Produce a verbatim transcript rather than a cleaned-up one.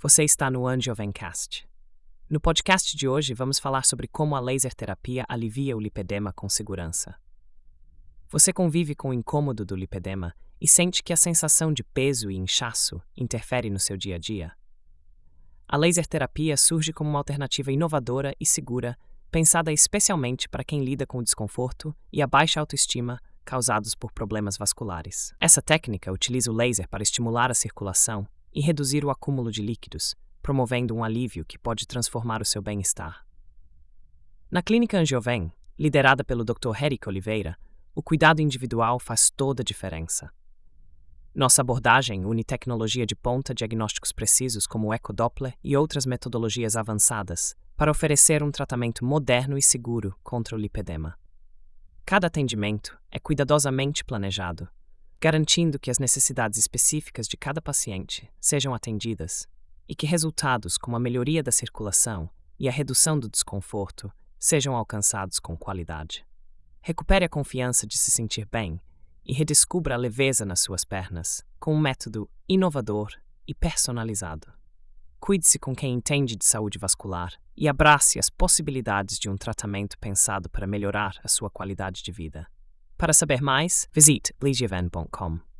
Você está no Angiovencast. No podcast de hoje, vamos falar sobre como a laser terapia alivia o lipedema com segurança. Você convive com o incômodo do lipedema e sente que a sensação de peso e inchaço interfere no seu dia a dia? A laser terapia surge como uma alternativa inovadora e segura, pensada especialmente para quem lida com o desconforto e a baixa autoestima causados por problemas vasculares. Essa técnica utiliza o laser para estimular a circulação e reduzir o acúmulo de líquidos, promovendo um alívio que pode transformar o seu bem-estar. Na Clínica Angioven, liderada pelo doutor Eric Oliveira, o cuidado individual faz toda a diferença. Nossa abordagem une tecnologia de ponta, diagnósticos precisos como o ecodoppler e outras metodologias avançadas para oferecer um tratamento moderno e seguro contra o lipedema. Cada atendimento é cuidadosamente planejado, garantindo que as necessidades específicas de cada paciente sejam atendidas e que resultados como a melhoria da circulação e a redução do desconforto sejam alcançados com qualidade. Recupere a confiança de se sentir bem e redescubra a leveza nas suas pernas com um método inovador e personalizado. Cuide-se com quem entende de saúde vascular e abrace as possibilidades de um tratamento pensado para melhorar a sua qualidade de vida. Para saber mais, visite lesioven ponto com.